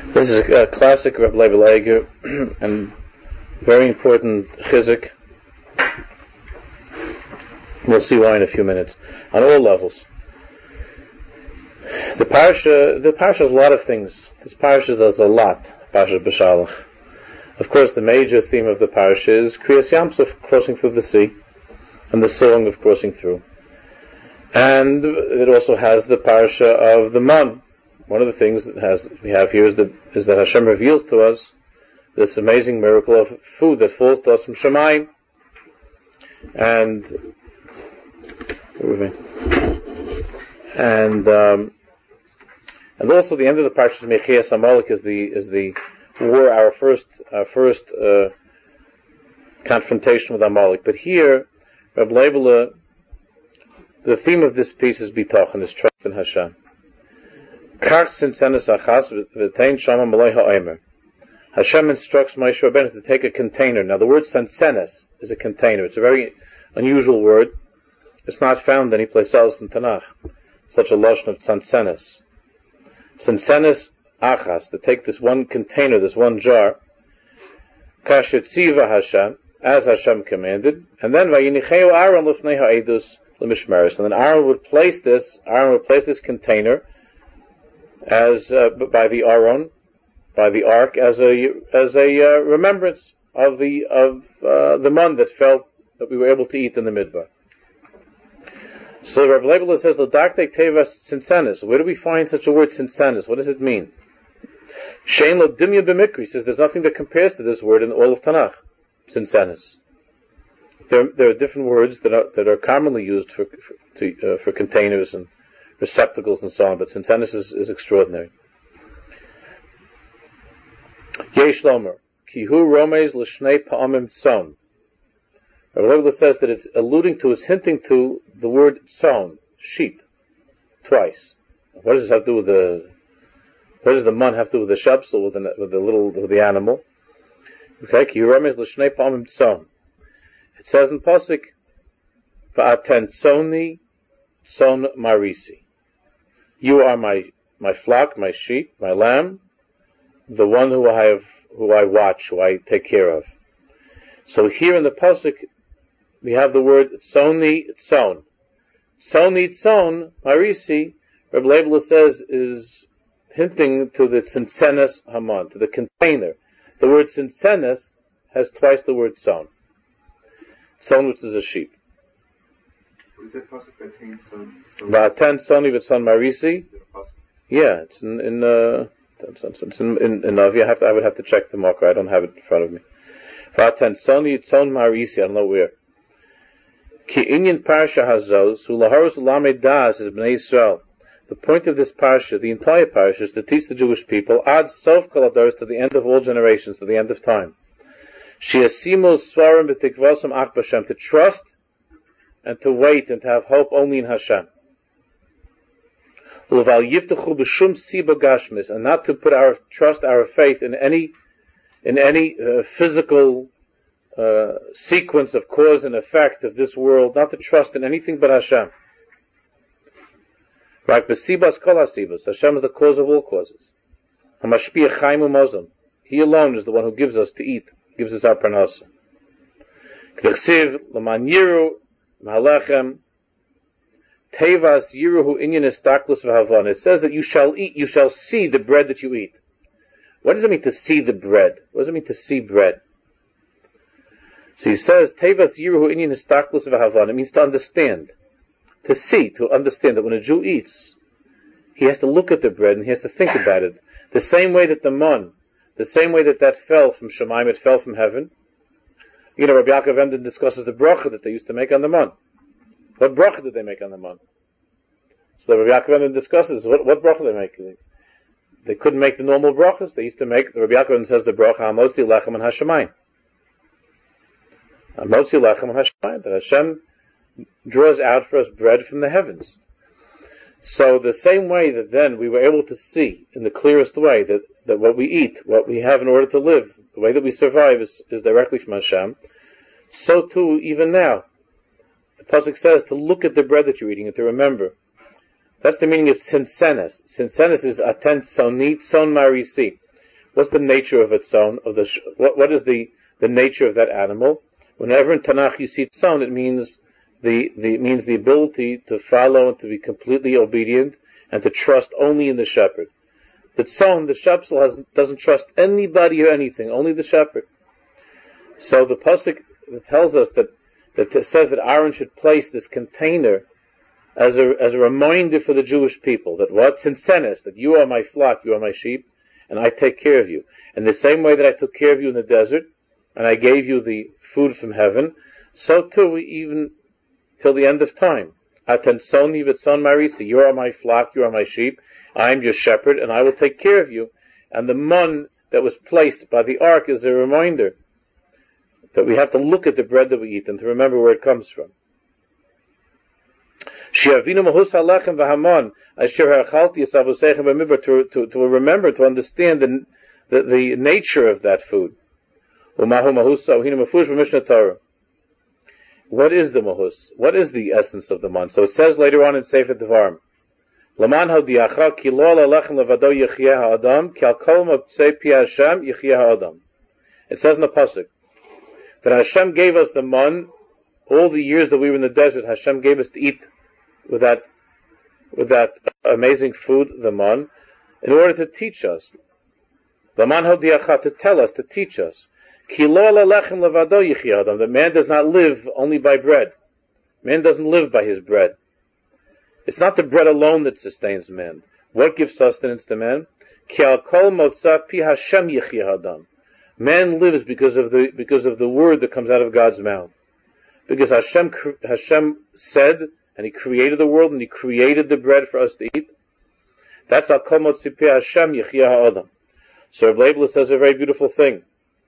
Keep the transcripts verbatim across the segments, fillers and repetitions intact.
This is a, a classic Reb Leibel Eger and very important chizuk. We'll see why in a few minutes. On all levels. The parsha, the parsha has a lot of things. This parsha does a lot. Parsha B'Shalach. Of course, the major theme of the parsha is Kriyas Yamsuf, crossing through the sea, and the song of crossing through. And it also has the parsha of the man. One of the things that has we have here is that is that Hashem reveals to us this amazing miracle of food that falls to us from Shemayim. And and um, and also the end of the parsha Mechias Amalek is the is the war, our first our first uh, confrontation with Amalek. But here, Reb Leibel, the theme of this piece is bitachon, is trust in Hashem. Hashem instructs Moshe Rabbeinu to take a container. Now the word sensenes is a container. It's a very unusual word. It's not found any place else in Tanakh. Such a lashon of sensenes. Sensenes achas, to take this one container, this one jar. Kasher tziva Hashem, as Hashem commanded. And then vayinicheu Aaron lifnei ha'edus l'mishmeres. And then Aaron would place this, Aaron would place this container as uh, by the Aron, by the ark, as a as a uh, remembrance of the of uh, the man that fell that we were able to eat in the midbar. So Rabbi Leibel says, "L'daktek tevas sinsenis." Where do we find such a word, sinsenis? What does it mean? Shein lo dimya b'mikri says there's nothing that compares to this word in all of Tanakh. Sinsenis. There there are different words that are that are commonly used for for, to, uh, for containers and receptacles and so on, but sinsenis is, is extraordinary. Yesh lomer ki hu romeis l'shnei pa'amim tzon. Rabbi Leibel says that it's alluding to, it's hinting to the word tzon, sheep, twice. What does this have to do with the? What does the man have to do with the shepsel, with the with the little with the animal? Okay, ki hu romeis l'shnei pa'amim tzon. It says in Pasuk, va'aten tzoni tzon marisi. You are my, my flock, my sheep, my lamb, the one who I have, who I watch, who I take care of. So here in the pasuk, we have the word tzoni tzon. Tzoni tzon marisi, Reb Leibel says, is hinting to the sinsenes haman, to the container. The word sinsenes has twice the word tzon. Tzon, which is a sheep. Is it possible to attain some? Va'aten soni v'tzon marisi. Yeah, it's in in uh, it's in in, in Navi. I have to, I would have to check the marker. I don't have it in front of me. Va'aten soni v'tzon marisi. I don't know where. Ki inyan parsha hazos hu laharus ulamed das is bnei Yisrael. The point of this parsha, the entire parsha, is to teach the Jewish people ad sof kol hadoros, to the end of all generations, to the end of time. She'asimos svarim b'tikvosam ach b'Hashem, to trust and to wait and to have hope only in Hashem. And not to put our trust, our faith in any in any uh, physical uh, sequence of cause and effect of this world, not to trust in anything but Hashem. Right? Besibas kol hasibas. Hashem is the cause of all causes. Hamashpia chaim u'mazon. He alone is the one who gives us to eat, gives us our parnasa. K'dechsiv l'man yiru Mahalachem Tevas Yiruhu Inyan Estaklus V'Havon. It says that you shall eat, you shall see the bread that you eat. What does it mean to see the bread? What does it mean to see bread? So he says Tevas Yiruhu Inyan Estaklus V'Havon. It means to understand, to see, to understand that when a Jew eats, he has to look at the bread and he has to think about it. The same way that the man, the same way that that fell from Shemaim, it fell from heaven. You know, Rabbi Yaakov Emden discusses the bracha that they used to make on the man. What bracha did they make on the man? So Rabbi Yaakov Emden discusses what, what bracha they make. They, they couldn't make the normal brachas. They used to make, Rabbi Yaakov Emden says the bracha Hamotzi Lechem and Hashemayim. Hamotzi Lechem and Hashemayim. That Hashem draws out for us bread from the heavens. So the same way that then we were able to see in the clearest way that, that what we eat, what we have in order to live, the way that we survive is, is directly from Hashem, so too even now. The pasuk says to look at the bread that you're eating and to remember. That's the meaning of sinsenes. Sinsenes is atent sonit son marisi. what's the nature of its own, of the, what, what is the, the nature of that animal? Whenever in Tanakh you see tzon, it means the, the, it means the ability to follow and to be completely obedient and to trust only in the shepherd. The tzon, the shepsel, has, doesn't trust anybody or anything, only the shepherd. So the pasuk tells us that, that it says that Aaron should place this container as a, as a reminder for the Jewish people that what? Sinsenes, that you are my flock, you are my sheep, and I take care of you. In the same way that I took care of you in the desert, and I gave you the food from heaven, so too, even till the end of time. Atensoni v'tzon marisi, you are my flock, you are my sheep, I am your shepherd, and I will take care of you. And the mun that was placed by the ark is a reminder that we have to look at the bread that we eat and to remember where it comes from. Shiavinu mahus halechem v'hamon, asher ha'achalti yisavosechem b'midbar, to to to remember, to understand the the, the nature of that food. Umahu mahus ohinu mafush b'mishnah Torah. What is the mahus? What is the essence of the man? So it says later on in Sefer Devarim, Laman hodiacha ki lo alechem levado yechyeh ha'adam ki al kol motzei pi Hashem yechyeh ha'adam. It says in the pasuk that Hashem gave us the man all the years that we were in the desert. Hashem gave us to eat with that with that amazing food, the man, in order to teach us. Laman hodiacha, to tell us, to teach us. Ki lo alechem levado yechyeh ha'adam. The man does not live only by bread. Man doesn't live by his bread. It's not the bread alone that sustains man. What gives sustenance to man? Ki al kol motzah pi Hashem yechyeh ha'adam. Man lives because of the because of the word that comes out of God's mouth. Because Hashem Hashem said, and He created the world, and He created the bread for us to eat. That's al kol motzah pi Hashem yechyeh ha'adam. So Reb Leibler says a very beautiful thing.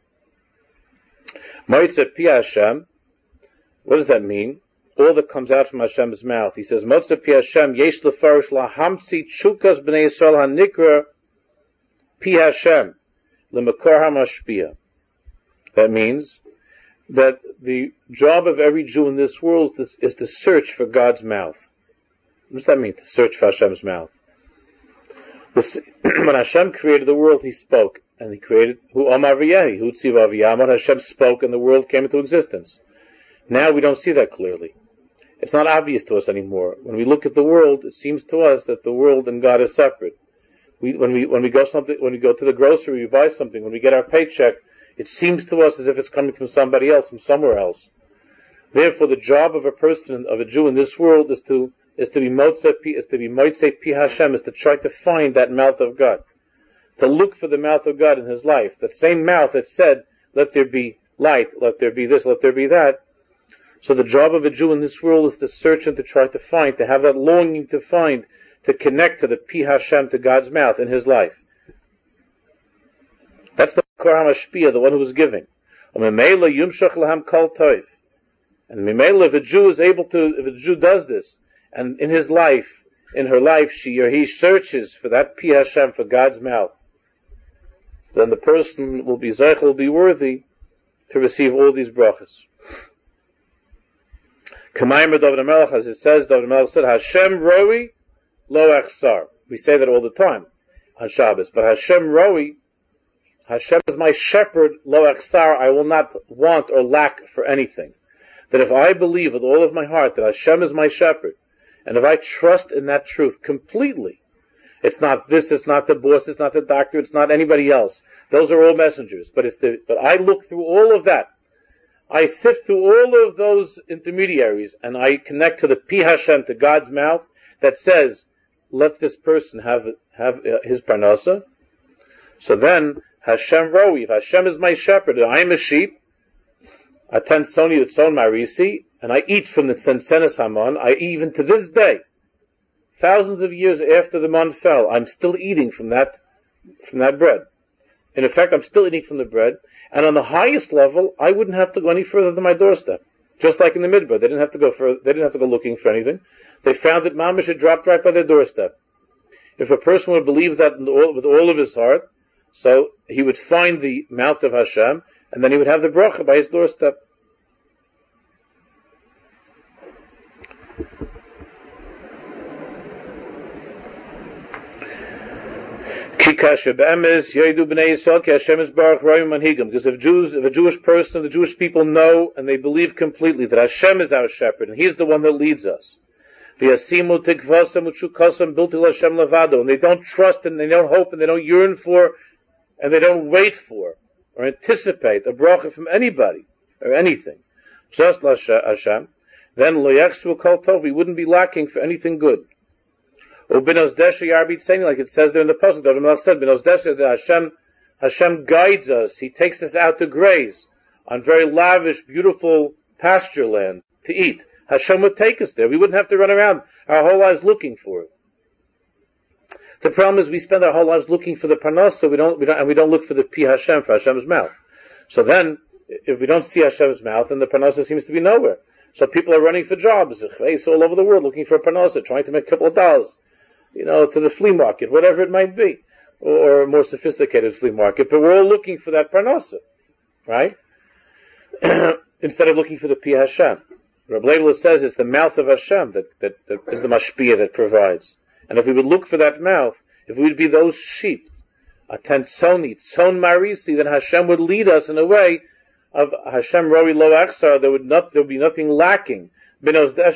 Motzah pi Hashem. What does that mean? All that comes out from Hashem's mouth. He says, Motzah pi Hashem yesh lefarish lahamtzi chukas b'nei Yisrael hanikra pi Hashem l'makor hamashpia. That means that the job of every Jew in this world is, is to search for God's mouth. What does that mean, to search for Hashem's mouth? This, when Hashem created the world, He spoke, and He created Hu Amar V'yehi, Hu Tziva V'yamar. Hashem spoke, and the world came into existence. Now we don't see that clearly. It's not obvious to us anymore. When we look at the world, it seems to us that the world and God is separate. We, when we when we go something, when we go to the grocery, we buy something. When we get our paycheck, it seems to us as if it's coming from somebody else, from somewhere else. Therefore, the job of a person, of a Jew in this world, is to is to be motzeh pi, is to be motzeh pi Hashem, is to try to find that mouth of God, to look for the mouth of God in his life. That same mouth that said, "Let there be light, let there be this, let there be that." So the job of a Jew in this world is to search and to try to find, to have that longing to find, to connect to the Pi Hashem, to God's mouth in his life. That's the Makor HaMashpia, the one who is giving. And Mimela, if a Jew is able to, if a Jew does this, and in his life, in her life, she or he searches for that Pi Hashem, for God's mouth, then the person will be Zeichel, will be worthy to receive all these brachas. Kamayim David HaMelech, as it says, David HaMelech said, Hashem roi lo echsar. We say that all the time on Shabbos. But Hashem roi, Hashem is my shepherd, lo echsar, I will not want or lack for anything. That if I believe with all of my heart that Hashem is my shepherd, and if I trust in that truth completely, it's not this, it's not the boss, it's not the doctor, it's not anybody else. Those are all messengers. But it's the, but I look through all of that. I sift through all of those intermediaries and I connect to the Pi Hashem, to God's mouth that says, let this person have have uh, his parnasa. So then, Hashem roi, if Hashem is my shepherd, and I am a sheep, aten soni utzon marisi, and I eat from the sensenes hamon, I even to this day, thousands of years after the man fell, I'm still eating from that, from that bread. In effect, I'm still eating from the bread. And on the highest level, I wouldn't have to go any further than my doorstep. Just like in the Midbar, they didn't have to go further, they didn't have to go looking for anything. They found that Mamish had dropped right by their doorstep. If a person would believe that with all of his heart, so he would find the mouth of Hashem, and then he would have the bracha by his doorstep. Because if Jews, if a Jewish person, the Jewish people know and they believe completely that Hashem is our shepherd and He's the one that leads us. And they don't trust and they don't hope and they don't yearn for and they don't wait for or anticipate a bracha from anybody or anything. Just Hashem, then we wouldn't be lacking for anything good. Like it says there in the pasuk, the Melech said, that Hashem, Hashem guides us. He takes us out to graze on very lavish, beautiful pasture land to eat. Hashem would take us there. We wouldn't have to run around our whole lives looking for it. The problem is we spend our whole lives looking for the parnasa, so we don't, we don't, and we don't look for the pi Hashem, for Hashem's mouth. So then, if we don't see Hashem's mouth, then the parnasa seems to be nowhere. So people are running for jobs, all over the world, looking for a parnasa, trying to make a couple of dollars. You know, to the flea market, whatever it might be, or a more sophisticated flea market, but we're all looking for that parnasa, right? Instead of looking for the pi Hashem. Rabbi Leibler says it's the mouth of Hashem that, that, that is the mashpia that provides. And if we would look for that mouth, if we would be those sheep, atent soni, son marisi, then Hashem would lead us in a way of Hashem roi lo achsar, there would not, there would be nothing lacking. He would bring us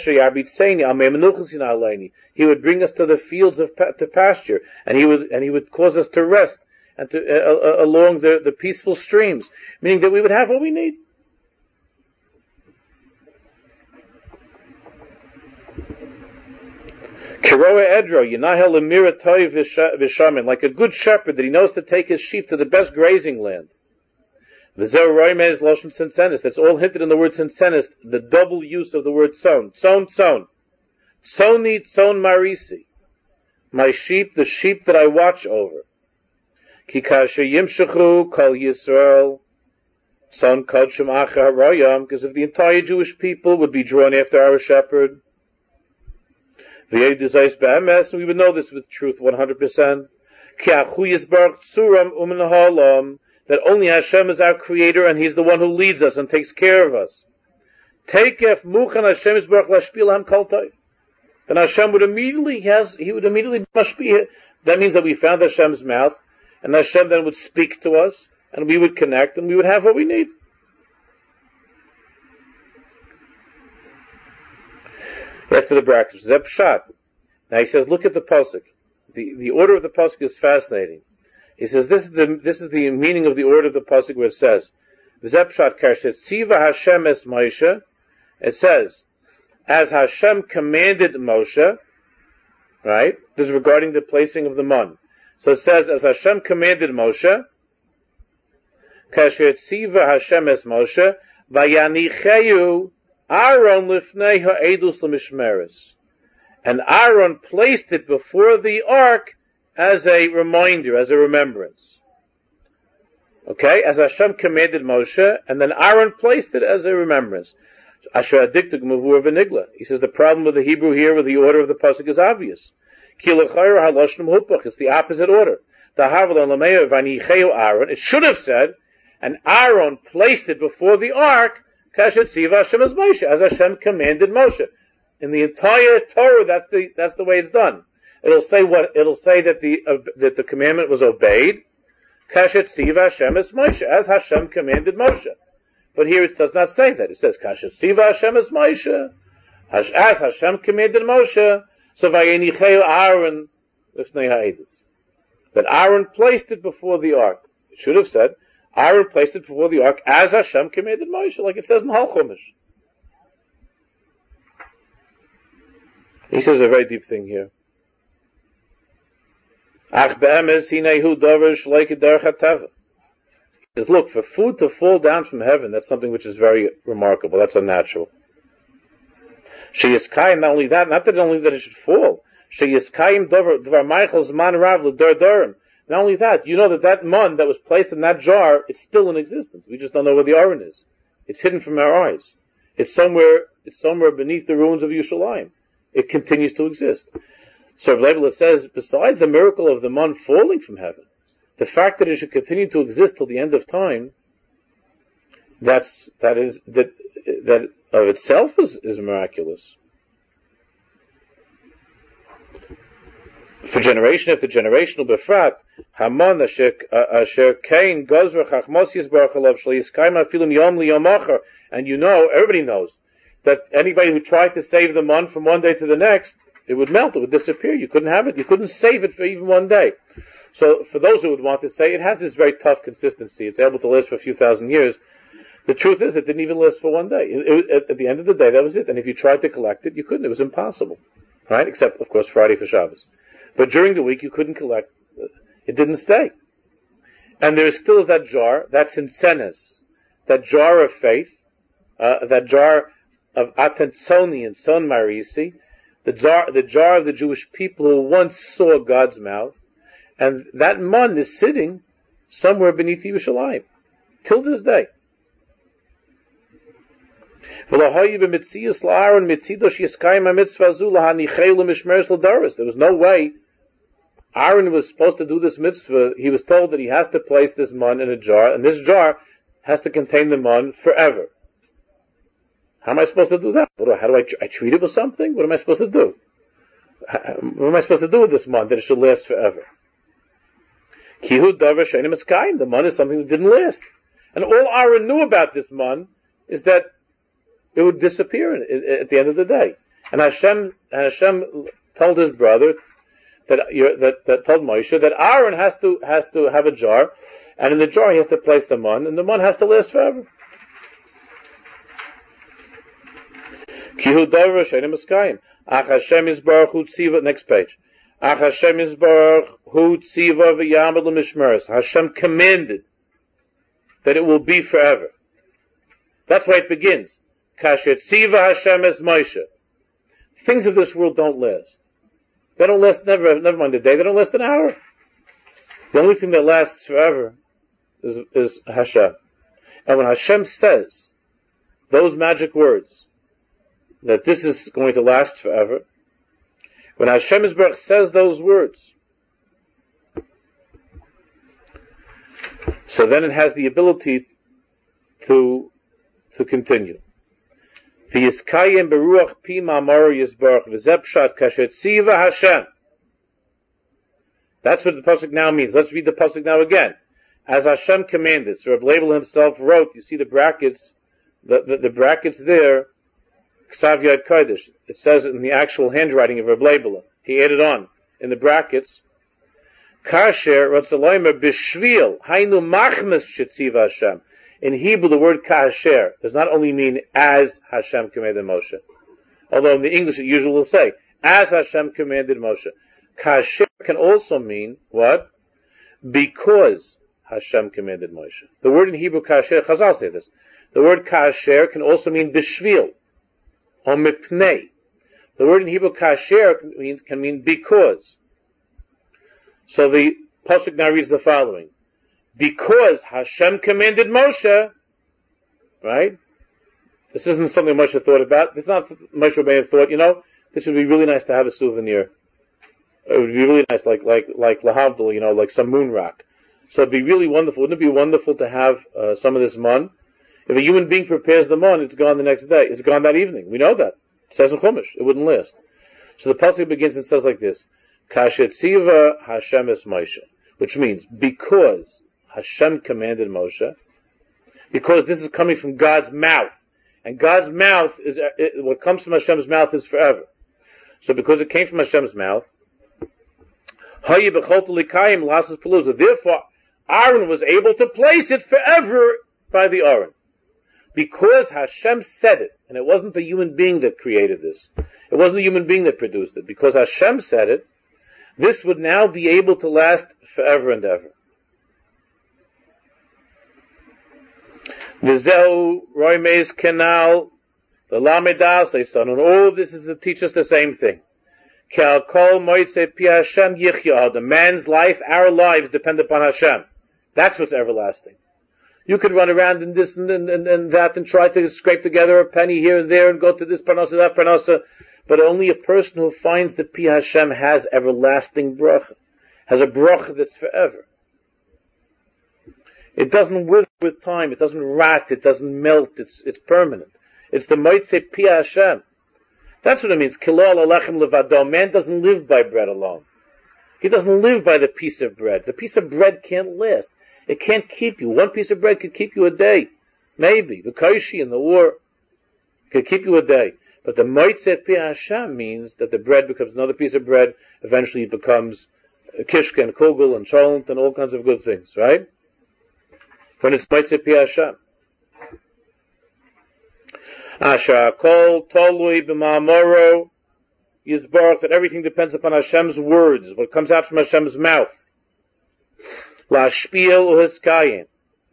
to the fields of to pasture, and he would and he would cause us to rest and to uh, uh, along the, the peaceful streams, meaning that we would have what we need. Like a good shepherd that he knows to take his sheep to the best grazing land. That's all hinted in the word sinsenis, the double use of the word son. Son, son. Soni, son marisi. My sheep, the sheep that I watch over. Kikasha yimshachu kol Yisrael. Son kodshim acha harayam. Because if the entire Jewish people would be drawn after our shepherd. V'yedizais be'emes, we would know this with truth one hundred percent. Ki achu yisbarach tzuram u'min ha'olam. That only Hashem is our creator and He's the one who leads us and takes care of us. Takef muchan Hashem yisbarach lashpil ham koltoi. Then Hashem would immediately, he has, he would immediately mashpil. That means that we found Hashem's mouth, and Hashem then would speak to us, and we would connect, and we would have what we need. After the brackets, Zeb Pshat. Now he says, look at the pasuk. The, the order of the pasuk is fascinating. He says, this is the, this is the meaning of the order of the pasuk where it says, Zeb Pshat karshet, Tziva Hashem es Moshe. It says, as Hashem commanded Moshe, right? This is regarding the placing of the man. So it says, as Hashem commanded Moshe, Kasher Tziva Hashem es Moshe, Vayanicheyu Aaron lifnei ha'edus l'mishmeres. And Aaron placed it before the ark as a reminder, as a remembrance. Okay? As Hashem commanded Moshe, and then Aaron placed it as a remembrance. Asher adiktuk mavur v'nigla. He says the problem with the Hebrew here, with the order of the pasuk, is obvious. It's the opposite order. It should have said, and Aaron placed it before the ark, as Hashem commanded Moshe. In the entire Torah, that's the that's the way it's done. It'll say what? It'll say that the uh, that the commandment was obeyed. Kashet Siva Hashem es Moshe, as Hashem commanded Moshe. But here it does not say that. It says Kashet Siva Hashem es Moshe, as Hashem commanded Moshe. So vayenicheu Aaron lifnei ha'edus. That Aaron placed it before the ark. It should have said Aaron placed it before the ark as Hashem commanded Moshe, like it says in Hal Chumash. He says a very deep thing here. Ach be'emes hinehu davar shleike derech hateva. He says, look, for food to fall down from heaven, that's something which is very remarkable. That's unnatural. Sheyiskayim, not only that, not that only that it should fall. Sheyiskayim davar davar meichel zman rav l'dor dorim. Not only that, you know that that mun that was placed in that jar, it's still in existence. We just don't know where the Aron is. It's hidden from our eyes. It's somewhere, it's somewhere beneath the ruins of Yerushalayim. It continues to exist. So Rabbi Leibler says, besides the miracle of the man falling from heaven, the fact that it should continue to exist till the end of time, that's, that is, that, that of itself is, is miraculous. For generation after generation, befrat, Hamon asher asher kain gozra chachmos yisbarach alav shlo yiskayim afilum yom liyom acher. And you know, everybody knows, that anybody who tried to save the mon from one day to the next, it would melt, it would disappear. You couldn't have it. You couldn't save it for even one day. So for those who would want to say, it has this very tough consistency. It's able to last for a few thousand years. The truth is, it didn't even last for one day. It, it, at the end of the day, that was it. And if you tried to collect it, you couldn't. It was impossible. Right? Except, of course, Friday for Shabbos. But during the week, you couldn't collect. It didn't stay. And there is still that jar, that sinsenes, that jar of faith, uh, that jar of Atenzoni and Son Marisi, the jar, the jar of the Jewish people who once saw God's mouth, and that man is sitting somewhere beneath Yerushalayim, till this day. There was no way Aaron was supposed to do this mitzvah. He was told that he has to place this man in a jar, and this jar has to contain the man forever. How am I supposed to do that? How do I, I treat it with something? What am I supposed to do? What am I supposed to do with this man that it should last forever? The man is something that didn't last. And all Aaron knew about this man is that it would disappear at the end of the day. And Hashem, and Hashem told his brother that, that, that told Moshe that Aaron has to, has to have a jar, and in the jar he has to place the man, and the man has to last forever. Kihu Dover Shainim Eskayim. Ach Hashem is Baruch Hu Tziva. Next page. Ach Hashem is Baruch Hu Tziva v'Yamad l'Mishmeres. Hashem commanded that it will be forever. That's why it begins. Kasher Tziva Hashem es Moshe. Things of this world don't last. They don't last. Never, never mind a day. They don't last an hour. The only thing that lasts forever is, is Hashem. And when Hashem says those magic words, that this is going to last forever, when Hashem Yisbarach says those words, so then it has the ability to to continue. V'yiskayim beruach pi ma'amar Yisbarach v'zeh pshat kasher tziva Hashem. That's what the pasuk now means. Let's read the pasuk now again. As Hashem commanded. So Reb Leibel himself wrote, you see the brackets, the, the, the brackets there, Ksav Yad Kodesh. It says it in the actual handwriting of Reb Leibel. He added on, in the brackets, Kasher Ratzaloimer Bishvil, Hainu Machmes Shetziva Hashem. In Hebrew, the word kasher does not only mean as Hashem commanded Moshe. Although in the English it usually will say, as Hashem commanded Moshe. Kasher can also mean, what? Because Hashem commanded Moshe. The word in Hebrew, kasher, Chazal say this. The word kasher can also mean bishvil, or mipnei. The word in Hebrew, kasher, can mean, can mean because. So the pasuk now reads the following. Because Hashem commanded Moshe, right? This isn't something Moshe thought about. This is not Moshe Rabbeinu thought, you know, this would be really nice to have a souvenir. It would be really nice, like, like, like Lahavdil, you know, like some moon rock. So it'd be really wonderful. Wouldn't it be wonderful to have uh, some of this mun? If a human being prepares the mun, it's gone the next day. It's gone that evening. We know that. It says in Chumash. It wouldn't last. So the pasuk begins and says like this: Kasher tziva Hashem es Moshe, which means because Hashem commanded Moshe, because this is coming from God's mouth, and God's mouth is it, what comes from Hashem's mouth is forever. So because it came from Hashem's mouth, therefore Aaron was able to place it forever by the Aaron. Because Hashem said it, and it wasn't a human being that created this. It wasn't a human being that produced it. Because Hashem said it, this would now be able to last forever and ever. V'zehu roimeis kenal, the lamedas, and all of this is to teach us the same thing. The man's life, our lives depend upon Hashem. That's what's everlasting. You could run around in this and, and, and, and that and try to scrape together a penny here and there and go to this parnasa, that parnasa, but only a person who finds the Pi Hashem has everlasting bracha, has a bracha that's forever. It doesn't wither with time, it doesn't rot, it doesn't melt, it's it's permanent. It's the Moitze Pi Hashem. That's what it means. Kilol alechem levado. Man doesn't live by bread alone. He doesn't live by the piece of bread. The piece of bread can't last. It can't keep you. One piece of bread could keep you a day. Maybe. The Kaishi in the war could keep you a day. But the Moitzeh Pi Hashem means that the bread becomes another piece of bread. Eventually it becomes Kishka and Kugel and Cholent and all kinds of good things, right? When it's Moitzeh Pi Hashem. Asher Kol Tolui B'Ma'amoro Yizbarach, that everything depends upon Hashem's words, what comes out from Hashem's mouth. La'ashpiyah u'hiskayim.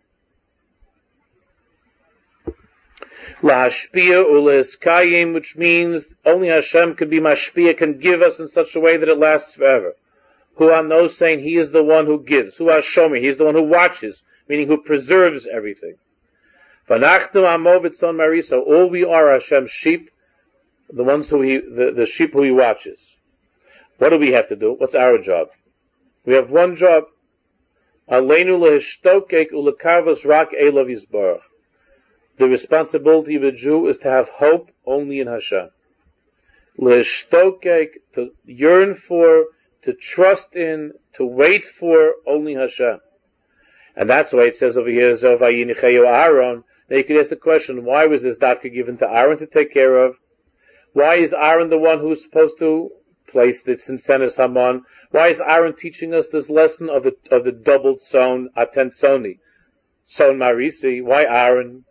La'ashpiyah u'hiskayim, which means only Hashem can be mashpiyah, can give us in such a way that it lasts forever. Hu knows, saying He is the one who gives. Hu Hashomer, He is the one who watches, meaning who preserves everything. V'nachnu amo v'tzon marisa, all we are Hashem's sheep, the ones who He, the, the sheep who He watches. What do we have to do? What's our job? We have one job. Aleinu lehishtokek ulekarvos rak elav yisbarach. The responsibility of a Jew is to have hope only in Hashem. Lehishtokek, to yearn for, to trust in, to wait for only Hashem. And that's why it says over here, Zovayinicheyu Aaron. Now you could ask the question, why was this dafka given to Aaron to take care of? Why is Aaron the one who's supposed to place the Tzinsenes Haman? Why is Aaron teaching us this lesson of the of the doubled son, atent soni, son marisi? Why Aaron?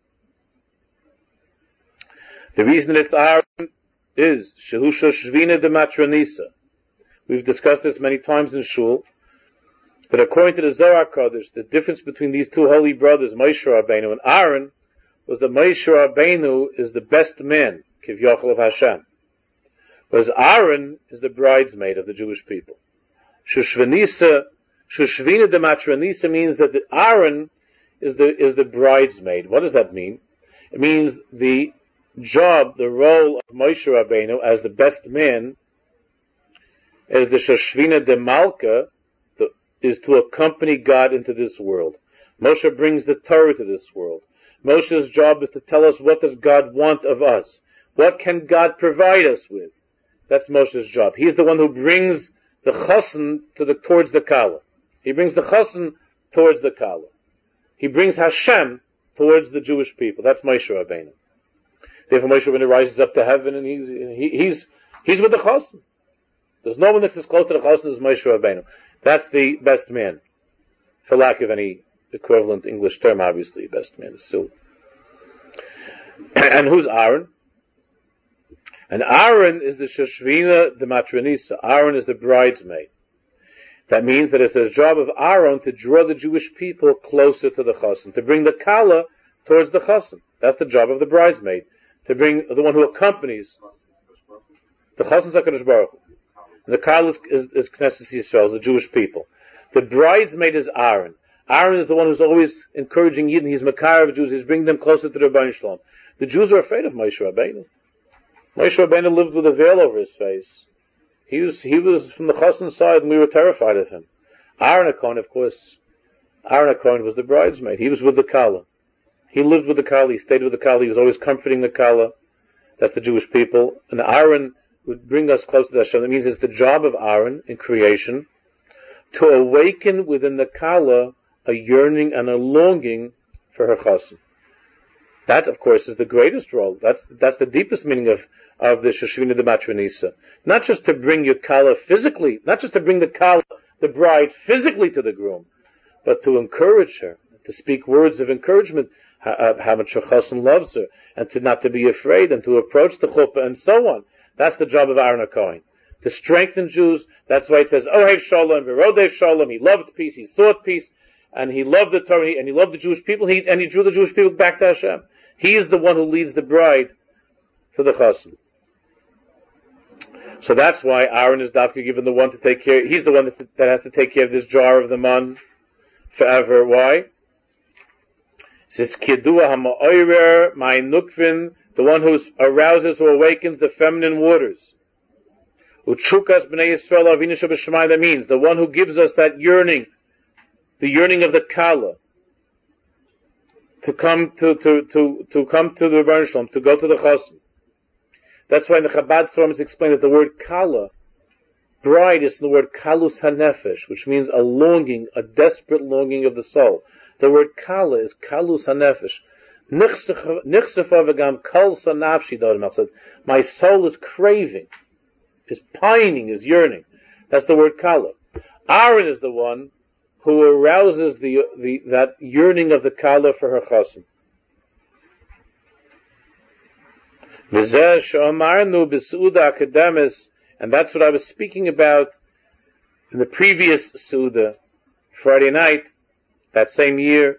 The reason that it's Aaron is Shehusha Shvina de Matronisa. We've discussed this many times in Shul, that according to the Zohar Kodesh, the difference between these two holy brothers, Moshe Rabbeinu and Aaron, was that Moshe Rabbeinu is the best man, Kivyochel of Hashem, whereas Aaron is the bridesmaid of the Jewish people. Shushvanisa, Shushvina de Matronisa means that the Aaron is the is the bridesmaid. What does that mean? It means the job, the role of Moshe Rabbeinu as the best man, as the Shushvina de Malka, the, is to accompany God into this world. Moshe brings the Torah to this world. Moshe's job is to tell us, what does God want of us? What can God provide us with? That's Moshe's job. He's the one who brings the chassan to the, towards the kala. He brings the chassan towards the kala. He brings Hashem towards the Jewish people. That's Moshe Rabbeinu. Therefore Moshe Rabbeinu rises up to heaven and he's, he, he's, he's with the chassan. There's no one that's as close to the chassan as Moshe Rabbeinu. That's the best man. For lack of any equivalent English term, obviously, best man is Sil. And who's Aaron? And Aaron is the Shoshvina de Matronisa. Aaron is the bridesmaid. That means that it's the job of Aaron to draw the Jewish people closer to the chassan, to bring the kala towards the chassan. That's the job of the bridesmaid. To bring the one who accompanies the chassan HaKadosh Baruch Hu. And the kala is, is, is Knesset Yisrael, the Jewish people. The bridesmaid is Aaron. Aaron is the one who's always encouraging Yidden. He's Makar of Jews. He's bringing them closer to the Rebbeinu Shalom. The Jews are afraid of Moshe Rabbeinu. Moshe Rabbeinu lived with a veil over his face. He was, he was from the chassan side, and we were terrified of him. Aaron HaKohen, of course, Aaron HaKohen was the bridesmaid. He was with the kala. He lived with the kala. He stayed with the kala. He was always comforting the kala. That's the Jewish people. And Aaron would bring us closer to Hashem. That means it's the job of Aaron in creation to awaken within the kala a yearning and a longing for her chassan. That, of course, is the greatest role. That's that's the deepest meaning of, of the Shoshvina de Matronisa. Not just to bring your kala physically, not just to bring the kala, the bride, physically to the groom, but to encourage her, to speak words of encouragement, how, how much her chassan loves her, and to not to be afraid, and to approach the chuppah, and so on. That's the job of Aaron HaKohen. To strengthen Jews. That's why it says, Ohev Shalom, V'rodev Shalom. He loved peace, he sought peace, and he loved the Torah, and he loved the Jewish people, he, and he drew the Jewish people back to Hashem. He is the one who leads the bride to the chassan. So that's why Aaron is dafka given the one to take care. He's the one that's, that has to take care of this jar of the man forever. Why? It says Kidua ha'ma'oirer ma'inukvin, the one who arouses or awakens the feminine waters. Uchukas b'nei Yisrael avinu sheb'shamayim. That means the one who gives us that yearning, the yearning of the kala, to come to, to, to, to come to the Rebbeinu Shalom, to go to the chassan. That's why in the Chabad Sforim it's explained that the word kala bride is the word kalus hanefesh, which means a longing, a desperate longing of the soul. The word kala is kalus hanefesh. My soul is craving, is pining, is yearning. That's the word kala. Aaron is the one who arouses the, the that yearning of the kala for her chassan. And that's what I was speaking about in the previous Suda, Friday night, that same year.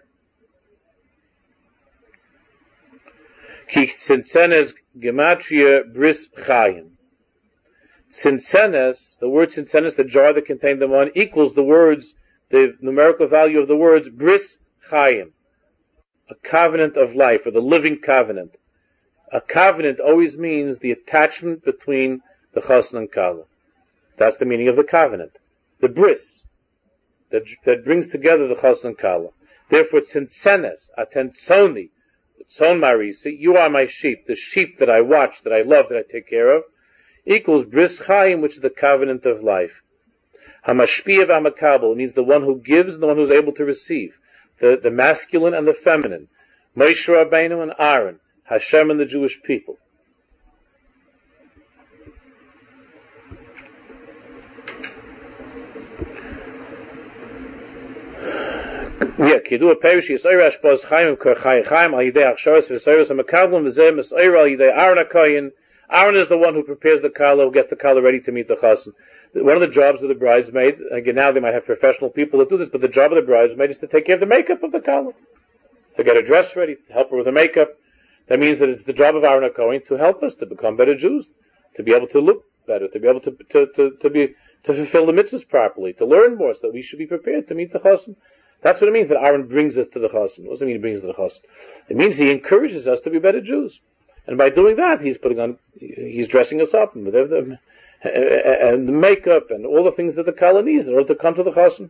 Ki Tzinsenes Gematria Bris Chayim. Tzinsenes, the word Tzinsenes, the jar that contained the one, equals the words, the numerical value of the words Bris Chayim, a covenant of life, or the living covenant. A covenant always means the attachment between the chassan and kala. That's the meaning of the covenant. The bris, that, that brings together the chassan and kala. Therefore, Tzinsenes, Atenzoni, Tzon Marisi, you are my sheep, the sheep that I watch, that I love, that I take care of, equals Bris Chaim, which is the covenant of life. Hamashpiyav Amakabel means the one who gives and the one who is able to receive. The, the masculine and the feminine. Moshe Rabbeinu and Aaron. Hashem and the Jewish people. Yeah, Kidu Perish Yisrael Ashbaz Chaim Kor Chaim Chaim Al Yidei Achsharos V'Sayros Amakablim V'Zeh Misayra Al Yidei Aaron HaKoyin. Aaron is the one who prepares the kala, who gets the kala ready to meet the chassan. One of the jobs of the bridesmaid, again now they might have professional people that do this, but the job of the bridesmaid is to take care of the makeup of the kala. To get her dress ready, to help her with her makeup. That means that it's the job of Aaron HaKoyin to help us to become better Jews, to be able to look better, to be able to, to, to, to be, to fulfill the mitzvahs properly, to learn more, so that we should be prepared to meet the chassan. That's what it means that Aaron brings us to the chassan. What does it mean he brings us to the chassan? It means he encourages us to be better Jews. And by doing that, he's putting on, he's dressing us up and the, and the makeup and all the things that the kala needs in order to come to the chassan.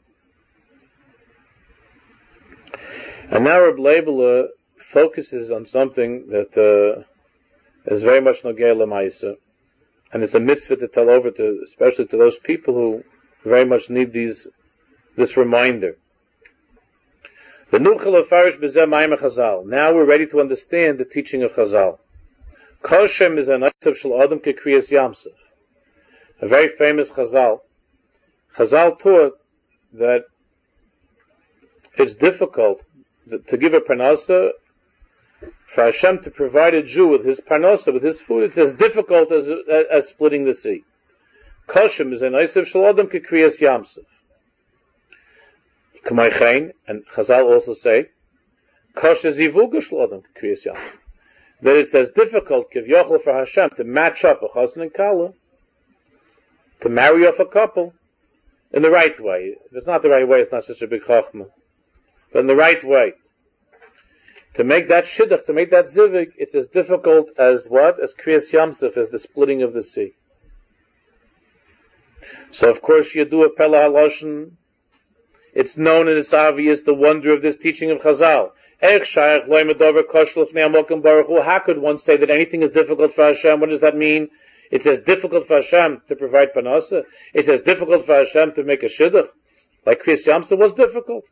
And now Reb Leibele focuses on something that uh, is very much nogei l'maisa, and it's a mitzvah to tell over to, especially to those people who very much need these, this reminder. Now we're ready to understand the teaching of Chazal. Koshem is an Eisav Shel Adam Kekriyas Yamsuf. A very famous Chazal. Chazal taught that it's difficult to give a parnasa, for Hashem to provide a Jew with his parnasa, with his food. It's as difficult as, as, as splitting the sea. Koshem is an Eisav Shel Adam Kekriyas Yamsuf. And Chazal also say, that it's as difficult Kivyochel for Hashem to match up a chassan and kala, to marry off a couple in the right way. If it's not the right way, it's not such a big chachma. But in the right way, to make that shidduch, to make that zivig, it's as difficult as what? As Kriyas Yamsuf, as the splitting of the sea. So of course you do a Pella Haloshen. It's known and it's obvious the wonder of this teaching of Chazal. How could one say that anything is difficult for Hashem? What does that mean? It's as difficult for Hashem to provide panasa. It's as difficult for Hashem to make a shidduch. Like Kriyas Yamsuf was difficult.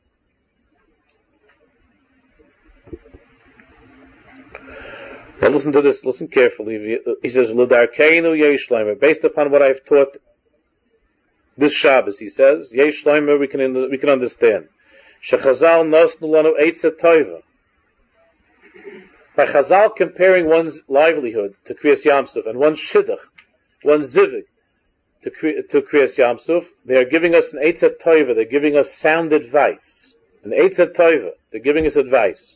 Now listen to this, listen carefully. He says, based upon what I've taught this Shabbos, he says, Yesh Shloimer, we can we can understand. Shechazal nosnu lanu eitzah toiva. By Chazal comparing one's livelihood to Kriyas Yamsuf and one's shidduch, one's zivig to to Kriyas Yamsuf, they are giving us an eitzah toiva. They're giving us sound advice. An eitzah toiva. They're giving us advice.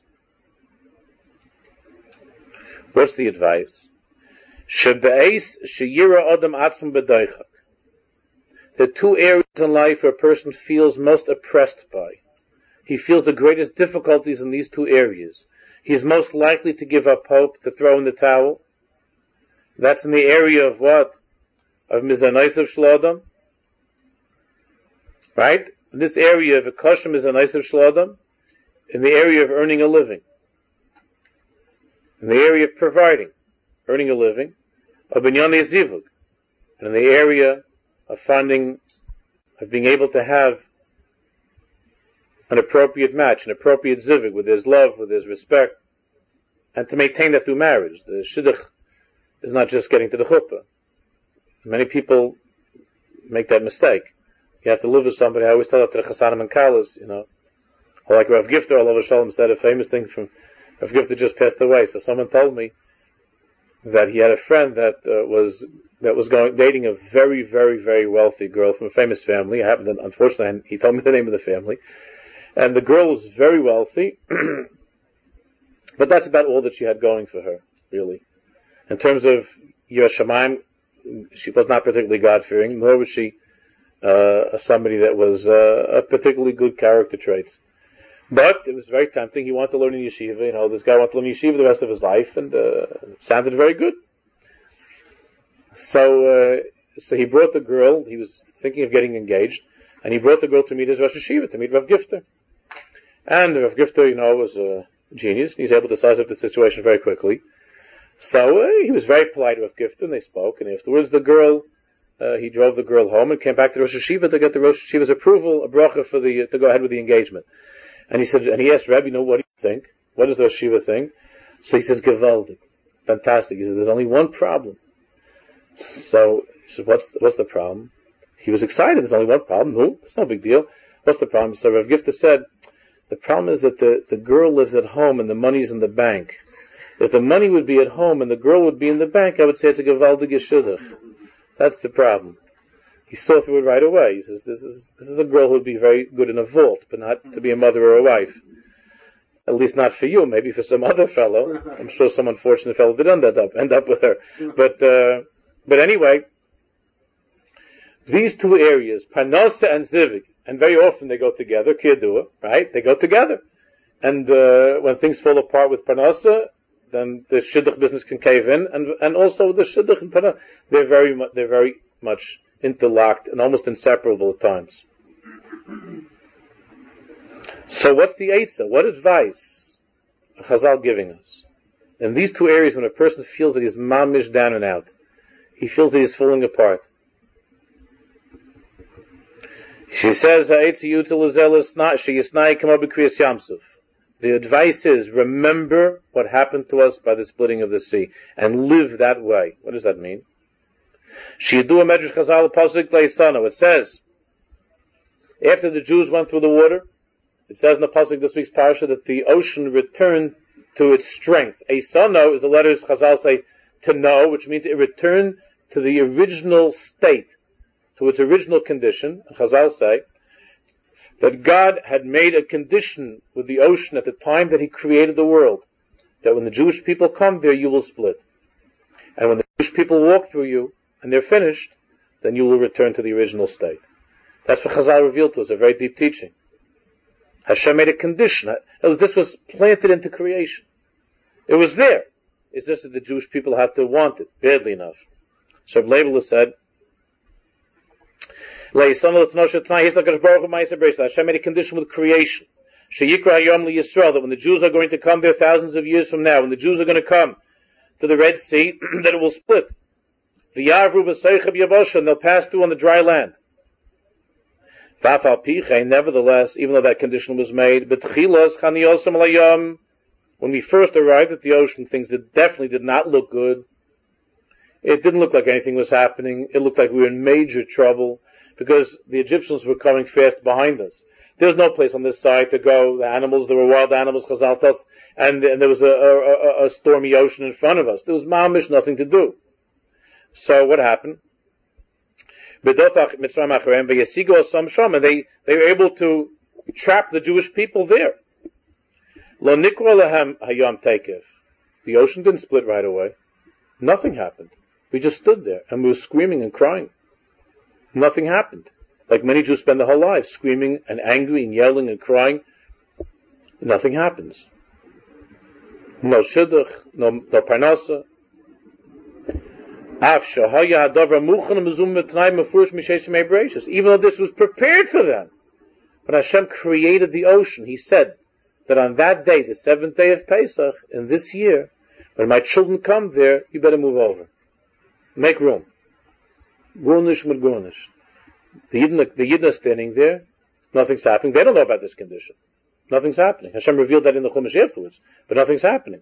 What's the advice? Shebeis sheyira adam atzm b'doichak. There are two areas in life where a person feels most oppressed by. He feels the greatest difficulties in these two areas. He's most likely to give up hope, to throw in the towel. That's in the area of what? Of Mizanaisav Shlodam. Right? In this area of Ekoshim Mizanaisav Shlodam, in the area of earning a living. In the area of providing, earning a living, of Binyan Zivug. And in the area of finding, of being able to have an appropriate match, an appropriate zivug, where there's love, where there's respect, and to maintain that through marriage. The shidduch is not just getting to the chuppah. Many people make that mistake. You have to live with somebody. I always tell that to the chasanim and kalas, you know. Or like Rav Gifter, Allah Shalom, said a famous thing from Rav Gifter just passed away. So someone told me that he had a friend that uh, was that was going dating a very, very, very wealthy girl from a famous family. I happened to, unfortunately, he told me the name of the family. And the girl was very wealthy, but that's about all that she had going for her, really. In terms of Yiras Shamayim, she was not particularly God-fearing, nor was she uh, somebody that was uh, of particularly good character traits. But it was very tempting. He wanted to learn in yeshiva. You know, this guy wanted to learn yeshiva the rest of his life, and uh, it sounded very good. So, uh, so he brought the girl. He was thinking of getting engaged, and he brought the girl to meet his Rosh Yeshiva, to meet Rav Gifter. And Rav Gifter, you know, was a genius. He was able to size up the situation very quickly. So uh, he was very polite to Rav Gifter, and they spoke. And afterwards, the girl, uh, he drove the girl home and came back to Rosh Yeshiva to get the Rosh Yeshiva's approval, a bracha for the to go ahead with the engagement. And he said, and he asked Rabbi, you know, what do you think? What does the Rosh Yeshiva think? So he says, gewaldig, fantastic. He says, there's only one problem. So he said, what's what's the problem? He was excited. There's only one problem. No, it's no big deal. What's the problem? So Rav Gifter said, the problem is that the, the girl lives at home and the money's in the bank. If the money would be at home and the girl would be in the bank, I would say it's a gewaldige shidduch. That's the problem. He saw through it right away. He says, this is, this is a girl who would be very good in a vault, but not to be a mother or a wife. At least not for you, maybe for some other fellow. I'm sure some unfortunate fellow did end up, end up with her. But, uh, but anyway, these two areas, Parnasa and Zivig, and very often they go together, Kiyadua, right? They go together. And, uh, when things fall apart with Parnasa, then the Shidduch business can cave in, and, and also the Shidduch and Parnasa, they're very much, they're very much interlocked and almost inseparable at times. So what's the Eitzah? What advice is Chazal giving us? In these two areas, when a person feels that he's mamish down and out, he feels that he's falling apart. She says, the advice is, remember what happened to us by the splitting of the sea, and live that way. What does that mean? It says, after the Jews went through the water, it says in the pasuk this week's parasha that the ocean returned to its strength. Eisano is the letters Chazal say to know, which means it returned to the original state, to its original condition. Chazal say that God had made a condition with the ocean at the time that He created the world, that when the Jewish people come there, you will split. And when the Jewish people walk through you, and they're finished, then you will return to the original state. That's what Chazal revealed to us, a very deep teaching. Hashem made a condition. This was planted into creation. It was there. It's just that the Jewish people had to want it, badly enough. So Leibler said, Hashem made a condition with creation. That when the Jews are going to come there thousands of years from now, when the Jews are going to come to the Red Sea, that it will split. And they'll pass through on the dry land. Nevertheless, even though that condition was made, when we first arrived at the ocean, things that definitely did not look good. It didn't look like anything was happening. It looked like we were in major trouble because the Egyptians were coming fast behind us. There was no place on this side to go. The animals, there were wild animals, Chazal tells us, and, and there was a, a, a stormy ocean in front of us. There was mamish, nothing to do. So what happened? And they, they were able to trap the Jewish people there. The ocean didn't split right away. Nothing happened. We just stood there and we were screaming and crying. Nothing happened. Like many Jews spend their whole lives screaming and angry and yelling and crying. Nothing happens. No shidduch, no, no parnasa. Even though this was prepared for them. When Hashem created the ocean, He said that on that day, the seventh day of Pesach, in this year, when my children come there, you better move over. Make room. Gurnish mit gurnish. The Yidden, the Yidden are standing there, nothing's happening. They don't know about this condition. Nothing's happening. Hashem revealed that in the Chumash afterwards, but nothing's happening.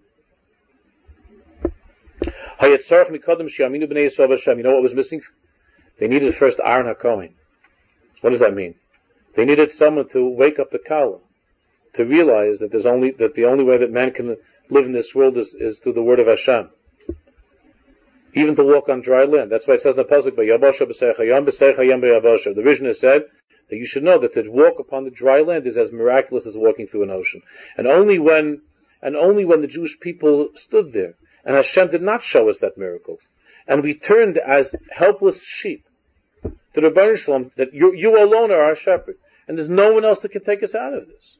You know what was missing? They needed first Aaron HaKohen. What does that mean? They needed someone to wake up the Kala, to realize that there's only that the only way that man can live in this world is, is through the word of Hashem. Even to walk on dry land. That's why it says in the pasuk, "Vayabosha b'seicha yam b'seicha yam b'yabosha." The vision has said that you should know that to walk upon the dry land is as miraculous as walking through an ocean. And only when, and only when the Jewish people stood there, and Hashem did not show us that miracle, and we turned as helpless sheep to the Rebbeinu Shalom, that you, you alone are our shepherd, and there's no one else that can take us out of this.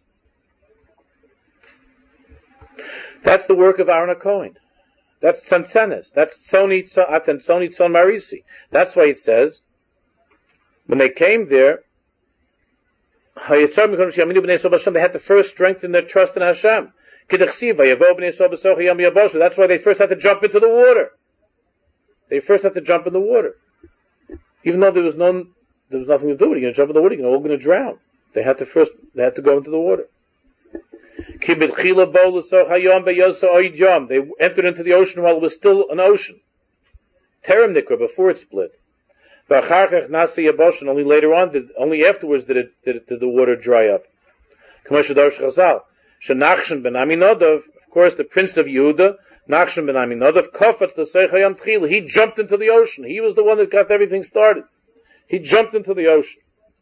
That's the work of Aaron HaKohen. That's Sansenes. That's Soni Atan Soni Tzon Marisi. That's why it says, when they came there, they had to first strengthen their trust in Hashem. That's why they first had to jump into the water. They first had to jump in the water. Even though there was no, there was nothing to do with it. You're going to jump in the water, you're all going to drown. They had to first, they had to go into the water. They entered into the ocean while it was still an ocean. Terem Nikra, before it split. Only later on, did, only afterwards did, it, did, it, did the water dry up. Of course, the prince of Yehuda, Nachshon ben Aminadav, Kafat the Seichayam Tchila, he jumped into the ocean. He was the one that got everything started. He jumped into the ocean.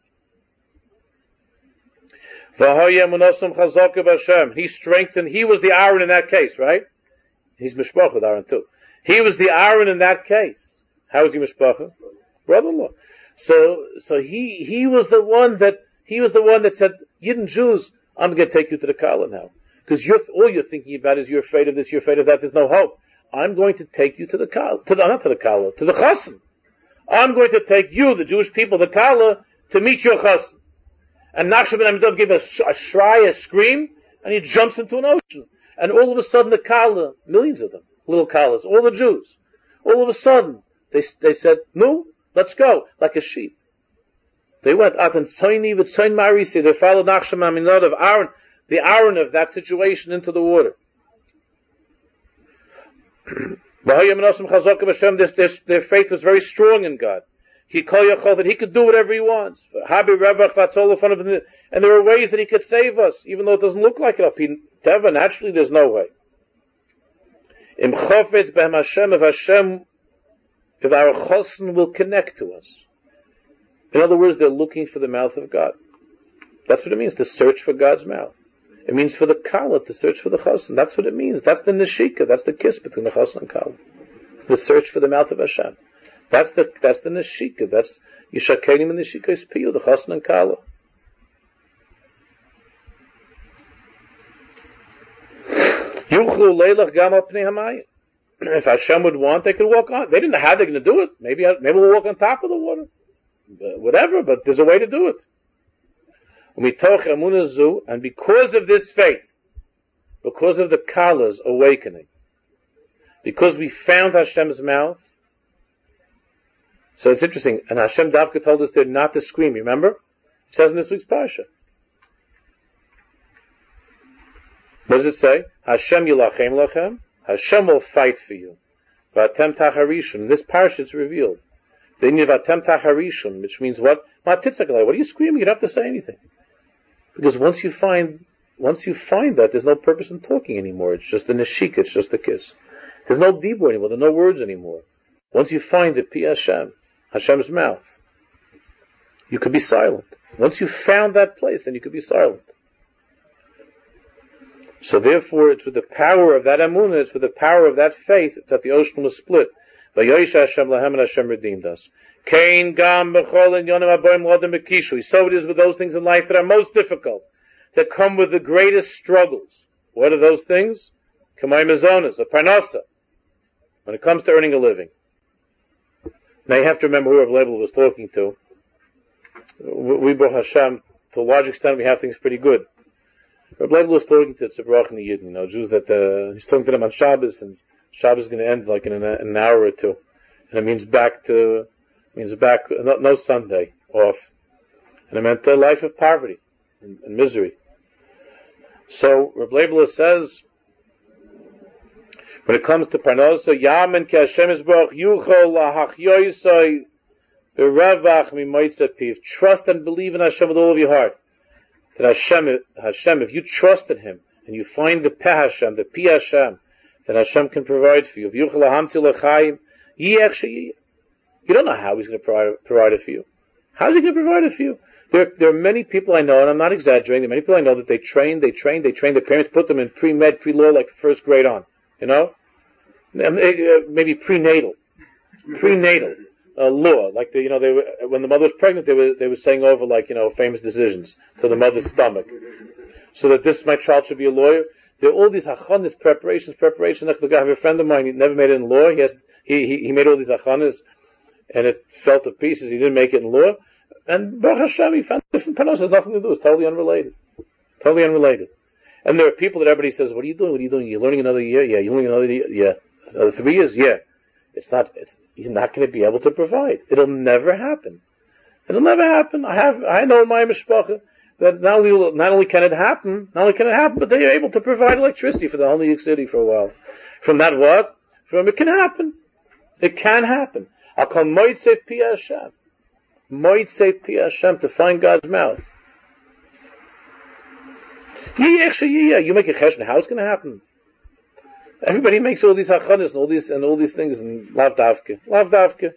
He strengthened, he was the Aaron in that case, right? He's mishpach with Aaron too. He was the Aaron in that case. How was he mishpach? Brother-in-law. So, so he, he was the one that, he was the one that said, Yidden Jews, I'm going to take you to the Kala now. Because you're, all you're thinking about is you're afraid of this, you're afraid of that, there's no hope. I'm going to take you to the Kala, to the, not to the Kala, to the Chassan. I'm going to take you, the Jewish people, the Kala, to meet your Chassan. And Nachshon ben Aminadav gave a, a shry, a scream, and he jumps into an ocean. And all of a sudden the Kala, millions of them, little Kalas, all the Jews, all of a sudden, they, they said, no, let's go, like a sheep. They went out and Tzaini with Tzain Marisi, they followed Nachshon ben Aminadav, Aaron, the Aaron of that situation into the water. their, their, their faith was very strong in God. He that he could do whatever he wants. And there are ways that he could save us, even though it doesn't look like it. Teva, naturally, there's no way. If Hashem, if our chosn will connect to us. In other words, they're looking for the mouth of God. That's what it means, to search for God's mouth. It means for the Kala, to search for the chosn. That's what it means. That's the neshika, that's the kiss between the chosn and Kala. The search for the mouth of Hashem. That's the, that's the neshika. That's Yishakenim and neshika is piyu, the chasna and kala. Yuchlu leilach gam al pnei hamayim. If Hashem would want, they could walk on. They didn't know how they're going to do it. Maybe, maybe we'll walk on top of the water. But whatever, but there's a way to do it. And because of this faith, because of the kala's awakening, because we found Hashem's mouth, so it's interesting, and Hashem Davka told us there not to scream, remember? It says in this week's Parsha. What does it say? Hashem yilachem lachem, Hashem will fight for you. Vatem tacharishon, in this Parsha it's revealed. They need vatem tacharishon, which means what? What are you screaming? You don't have to say anything. Because once you find, once you find that, there's no purpose in talking anymore. It's just a neshika, it's just a kiss. There's no dibur anymore, there's no words anymore. Once you find the Pi Hashem, Hashem's mouth, you could be silent. Once you found that place, then you could be silent. So therefore, it's with the power of that emunah, it's with the power of that faith that the ocean was split. Vayosha Hashem lahem, and Hashem redeemed us. Kain gam b'chol and yonim aboim l'odem b'kishu. So it is with those things in life that are most difficult, that come with the greatest struggles. What are those things? Kamay mezonas, a parnasa. When it comes to earning a living. Now you have to remember who Rav Leibel was talking to. We, Baruch Hashem, to a large extent, we have things pretty good. Rav Leibel was talking to Tzibrach and the Yidden, you know, Jews that, uh, he's talking to them on Shabbos, and Shabbos is going to end like in an, an hour or two. And it means back to, means back, no, no Sunday. off. And it meant a life of poverty and, and misery. So, Reb Leibler says, when it comes to Parnosa, Yamen ki Hashem Yisborach yuchol lahachyoisoi berevach mimoitza piv. Trust and believe in Hashem with all of your heart. That Hashem, Hashem, if you trust in Him, and you find the Peh Hashem, the Pi Hashem, then Hashem can provide for you. Yuchol lahamti l'chaim yiech sheyi. You don't know how He's going to provide, provide it for you. How is He going to provide it for you? There, there are many people I know, and I'm not exaggerating, there are many people I know that they train, they train, they train, their parents put them in pre-med, pre-law, like first grade on. You know? Maybe prenatal. Prenatal. Uh, law. Like, the, you know, they were, when the mother was pregnant, they were, they were saying over, like, you know, famous decisions to the mother's stomach. So that this, my child should be a lawyer. There are all these hachanas, preparations, preparations. I have a friend of mine, he never made it in law. He has, he, he, he made all these hachanas, and it fell to pieces. He didn't make it in law. And Baruch Hashem, he found different panos, has nothing to do. It's totally unrelated. Totally unrelated. And there are people that everybody says, what are you doing? What are you doing? You're learning another year? Yeah. You're learning another year? Yeah. Another three years? Yeah. It's not, it's, you're not going to be able to provide. It'll never happen. It'll never happen. I have, I know in my mishpacha that not only, not only can it happen, not only can it happen, but they are able to provide electricity for the whole New York City for a while. From that what? From it can happen. It can happen. I'll call Moitzei Pi Hashem. Moitzei Pi Hashem, to find God's mouth. Yeah, actually, yeah, you make a cheshbon. How it's going to happen? Everybody makes all these hachanas and all these and all these things and lav davke, lav davke.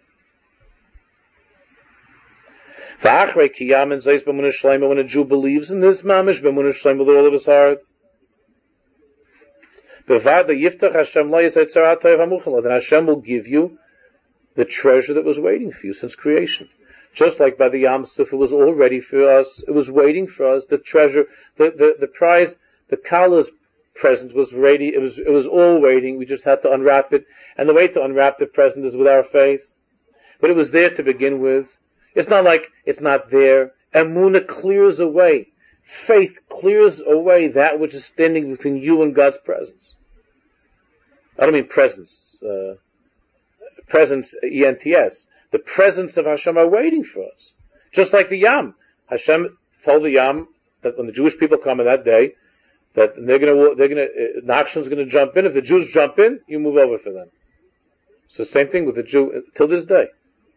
V'achrei ki yamen zeis b'munah shleima, when a Jew believes in this mamish b'munah shleima with all of his heart. B'vada yiftach Hashem lo yisay tzarat toiv hamuchala, then Hashem will give you the treasure that was waiting for you since creation. Just like by the Yam Suf, it was all ready for us. It was waiting for us. The treasure, the, the, the prize, the Kala's present was ready. It was, it was all waiting. We just had to unwrap it. And the way to unwrap the present is with our faith. But it was there to begin with. It's not like it's not there. Emunah clears away. Faith clears away that which is standing between you and God's presence. I don't mean presence, uh, presence, E N T S. The presence of Hashem are waiting for us. Just like the Yam. Hashem told the Yam that when the Jewish people come on that day, that they're gonna, they're gonna, uh, Nachshon's gonna jump in. If the Jews jump in, you move over for them. It's the same thing with the Jew, till this day.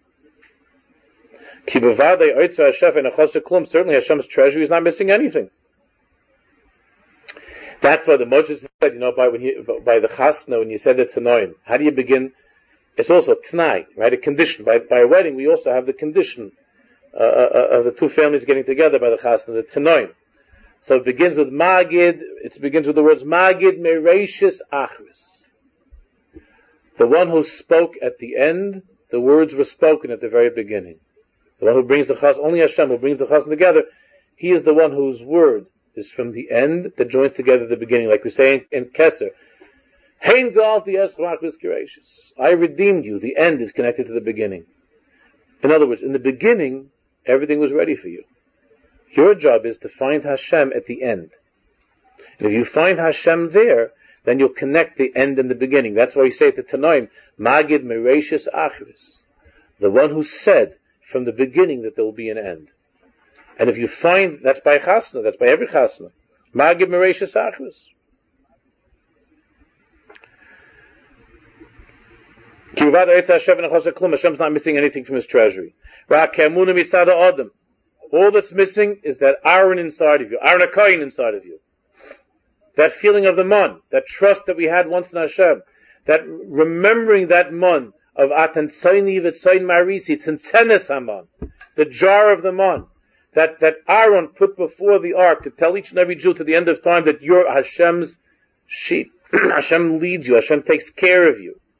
Certainly Hashem's treasury is not missing anything. That's why the Moshe said, you know, by, when you, by the Chasna, when you said the Tanoim, how do you begin? It's also Tnai, right? A condition. By, by a wedding, we also have the condition uh, uh, of the two families getting together by the Chasna, the Tanoim. So it begins with Magid, it begins with the words Magid Mereshis Achris. The one who spoke at the end, the words were spoken at the very beginning. The one who brings the Chasna, only Hashem who brings the Chasna together, he is the one whose word is from the end that joins together the beginning. Like we say in, in Keser, Hein Galti Eschmachris Gracious. I redeemed you. The end is connected to the beginning. In other words, in the beginning, everything was ready for you. Your job is to find Hashem at the end. And if you find Hashem there, then you'll connect the end and the beginning. That's why you say to Tanoim, Magid Mereshis Achris. The one who said from the beginning that there will be an end. And if you find, that's by Chasna, that's by every Chasna. Magid Mereshis Achris. Hashem's not missing anything from his treasury. All that's missing is that Aaron inside of you, Aaron HaKoyin inside of you. That feeling of the man, that trust that we had once in Hashem, that remembering that man of Atan Tzayni V'Tzayin Marisi, Tzentzenes Haman, the jar of the man, that, that Aaron put before the ark to tell each and every Jew to the end of time that you're Hashem's sheep. Hashem leads you, Hashem takes care of you.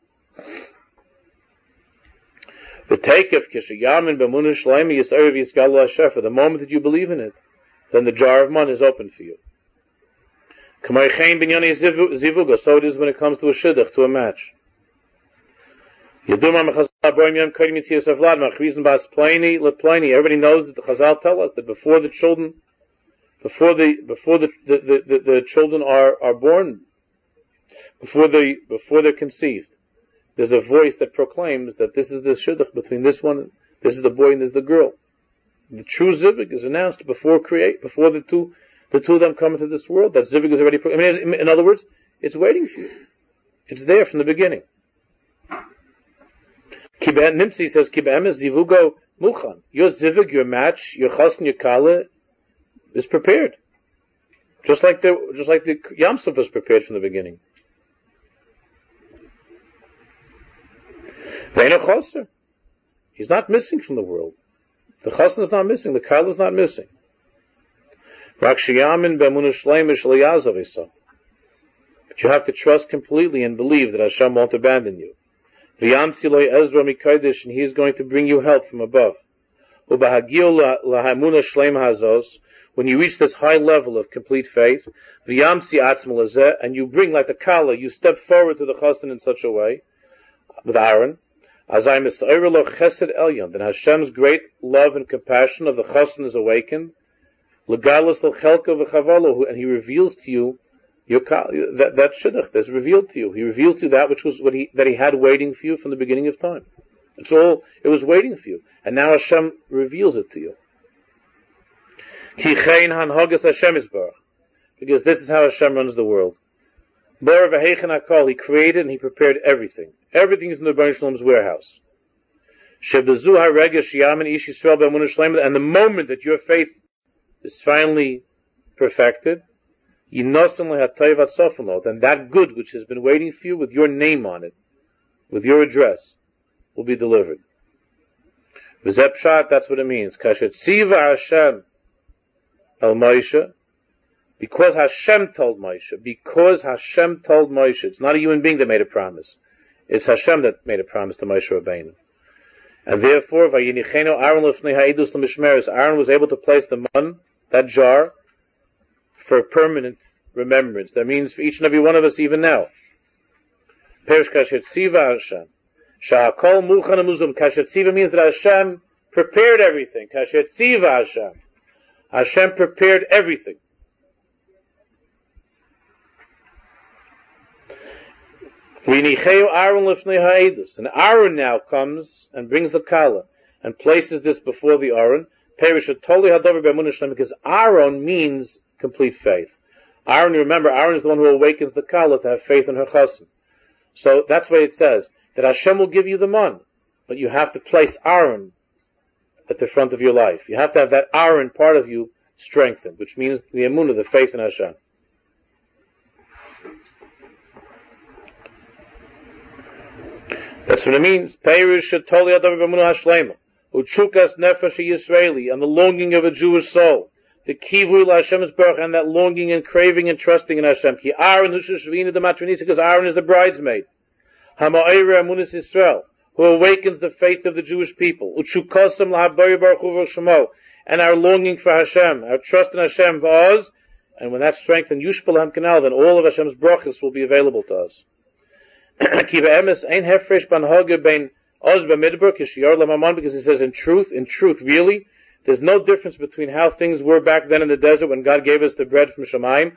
The takeoff kishayamin b'munah shleima yisayir v'yisgalu Hashem. For the moment that you believe in it, then the jar of man is open for you. K'maychein b'nyani zivuga. So it is when it comes to a shidduch, to a match. Yeduma mechazal boim yom kodim yitzias avlad machrizin bas pleni lepleni. Everybody knows that the Chazal tell us that before the children, before the before the the, the, the, the children are are born, before they before they're conceived, there's a voice that proclaims that this is the shidduch between this one, this is the boy and this is the girl. the true Zivug is announced before create, before the two, the two of them come into this world. That Zivug is already, I mean, in other words, it's waiting for you. It's there from the beginning. Nimtzi says, Kibem is Zivugo Muchan. Your Zivug, your match, your Chasn, your Kala is prepared. Just like the, just like the Yam Suf was prepared from the beginning. Ve'ena Chaser. He's not missing from the world. The Chasn is not missing. The Kala is not missing. Rak Shiyamin Be'emunah Shleima Shelo Ya'azav Isa. But you have to trust completely and believe that Hashem won't abandon you. V'yamtzi lo Ezra Mikodesh, and He is going to bring you help from above. U'bahagio lahamunah Shleima Hazos, when you reach this high level of complete faith, v'yamtzi atzma lazeh, and you bring like the Kala, you step forward to the Chasn in such a way, with Aaron, Azai Misayr lo Chesed Elyon, then Hashem's great love and compassion of the Chasn is awakened, Legalos lo Chelka v'chavalo, and He reveals to you your that that shidduch that's revealed to you. He reveals to you that which was what he that He had waiting for you from the beginning of time. It's all it was waiting for you, and now Hashem reveals it to you. Ki chein hanhagas Hashem isbarach, because this is how Hashem runs the world. Bar v'heichen hakol, He created and He prepared everything. Everything is in the Rebbeinu Shalom's warehouse. Shebezu haregesh yamin ish Yisrael be'emunah shleima, and the moment that your faith is finally perfected, yinosan lehatayvat sofanot, and that good which has been waiting for you with your name on it, with your address, will be delivered. V'zeh pshat, that's what it means. Kasher tziva Hashem el Moshe, because Hashem told Moshe, because Hashem told Moshe, it's not a human being that made a promise. It's Hashem that made a promise to Moshe Rabbeinu. And therefore, vayinichenu Aaron lefnei ha'edus l'mishmeres, Aaron was able to place the man, that jar, for permanent remembrance. That means for each and every one of us even now. Perish kasher tziva Hashem. Sha'akol muchan amuzum. Kasher tziva means that Hashem prepared everything. Kasher tziva Hashem. Hashem prepared everything. And Aaron now comes and brings the Kala and places this before the Aaron. Because Aaron means complete faith. Aaron, you remember, Aaron is the one who awakens the Kala to have faith in her Chasn. So that's why it says that Hashem will give you the man, but you have to place Aaron at the front of your life. You have to have that Aaron part of you strengthened, which means the emunah, the faith in Hashem. That's what it means. Peirish shetoli adav b'emunah hashleima, uchukas nefesh Yisraeli, and the longing of a Jewish soul, the kivui l'Hashem's baruch, and that longing and craving and trusting in Hashem. Ki Aaron hushashvina the matronisa, because Aaron is the bridesmaid. Hama'ira amunis Yisrael, who awakens the faith of the Jewish people. Uchukosam lahabayir baruch hu v'shemo, and our longing for Hashem, our trust in Hashem v'oz, and when that's strengthened, yushpal hamkanal, then all of Hashem's brachas will be available to us. Because he says in truth, in truth, really, there's no difference between how things were back then in the desert when God gave us the bread from Shemaim,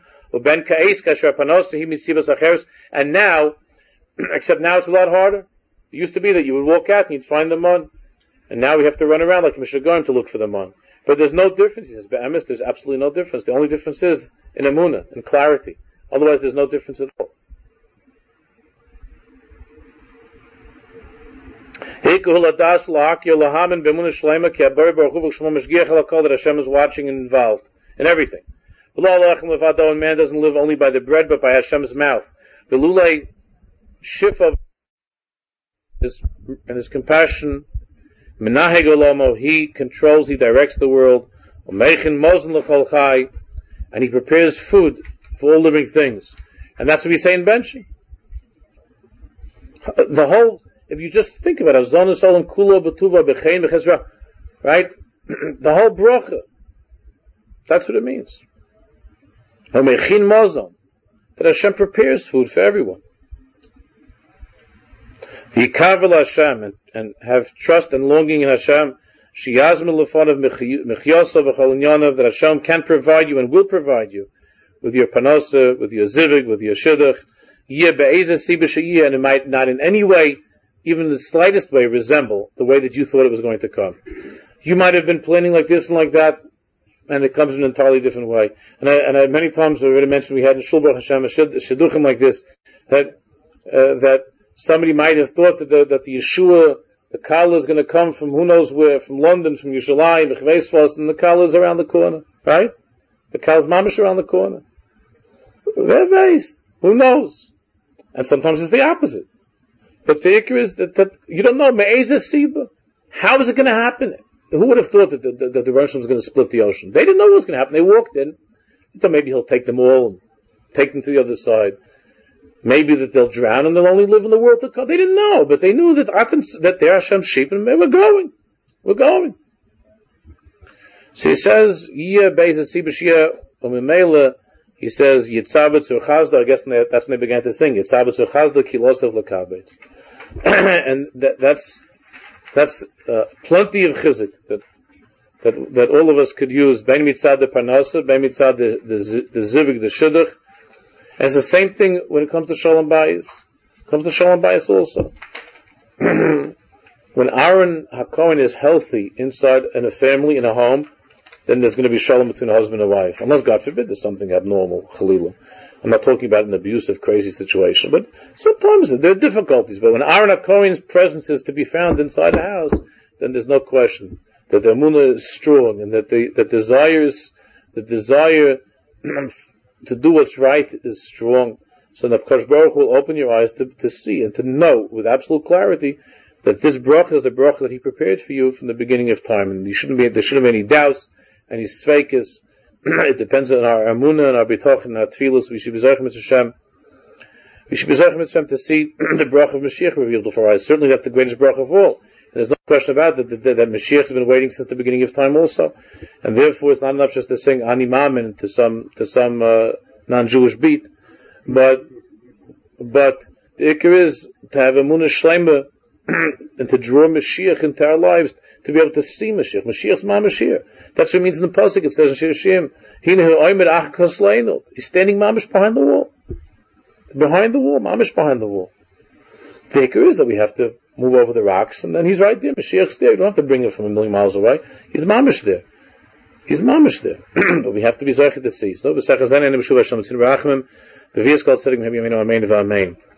and now, except now it's a lot harder. It used to be that you would walk out and you'd find the man, and now we have to run around like Mishagoyim to look for the man. But there's no difference. He says, Be'emes, there's absolutely no difference. The only difference is in emunah, in clarity. Otherwise, there's no difference at all. That Hashem is watching and involved in everything. And man doesn't live only by the bread, but by Hashem's mouth. And his compassion, He controls, He directs the world, and He prepares food for all living things. And that's what we say in Benshi. The whole, if you just think about it, right? The whole bracha, that's what it means. That Hashem prepares food for everyone. The Yikavel Hashem, and, and have trust and longing in Hashem, that Hashem can provide you and will provide you with your panosa, with your zivig, with your shidduch, and it might not in any way, even in the slightest way, resemble the way that you thought it was going to come. you might have been planning like this and like that, and it comes in an entirely different way. And I, and I, many times I already mentioned we had in Shul Baruch Hashem a shidduchim like this, that uh, that somebody might have thought that the, that the Yeshua, the Kala is going to come from who knows where, from London, from Yerushalayim, and the Kala is around the corner, right? The Kala's mamish around the corner. Who knows? And sometimes it's the opposite. But the ikr is that, that you don't know, Me'ezah Siba. How is it going to happen? Who would have thought that the, that, that the Rosh was going to split the ocean? They didn't know what was going to happen. They walked in. So maybe he'll take them all and take them to the other side. Maybe that they'll drown and they'll only live in the world to come. They didn't know, but they knew that that they're Hashem's sheep and we're going. We're going. So he says, Yeh Be'ezah Siba Shia Umimela. He says, Yitzabet Surchazda, I guess that's when they began to sing, Yitzabet Surchazda Kilosav Lekabet. And that, that's, that's, uh, plenty of chizik that, that, that all of us could use, Ben Mitzad the Parnasa, Ben Mitzad the, the, the Zivig, the Shidduch. And it's the same thing when it comes to Shalom Bayis. It comes to Shalom Bayis also. When Aaron HaKohen is healthy inside in a family, in a home, then there's going to be shalom between a husband and wife. Unless, God forbid, there's something abnormal, Chalilah. I'm not talking about an abusive, crazy situation, but sometimes there are difficulties. But when Aaron HaKohen's presence is to be found inside the house, then there's no question that the emunah is strong and that the, the desires, the desire to do what's right is strong. So the Kadosh Baruch Hu will open your eyes to, to see and to know with absolute clarity that this bracha is the bracha that He prepared for you from the beginning of time, and you shouldn't be, there shouldn't be any doubts. And his sveikis, it depends on our amunah and our bitoch and our tefillos. We should be zeichen mit Hashem. We should be zeichen mit Hashem to see the bracha of Mashiach revealed before our eyes. Certainly that's the greatest bracha of all. And there's no question about it that, that, that Mashiach has been waiting since the beginning of time also. And therefore it's not enough just to sing Ani Mamin to some, to some, uh, non-Jewish beat. But, but the ikar is to have amunah shleima and to draw Mashiach into our lives, to be able to see Mashiach. Mashiach's mamash here. That's what it means in the pasuk. It says in Shir Shim, he's standing mamash behind the wall. Behind the wall, mamash behind the wall. The ikar is that we have to move over the rocks, and then he's right there. Mashiach's there. You don't have to bring him from a million miles away. He's mamash there. He's mamash there. But we have to be zeicher to see. So,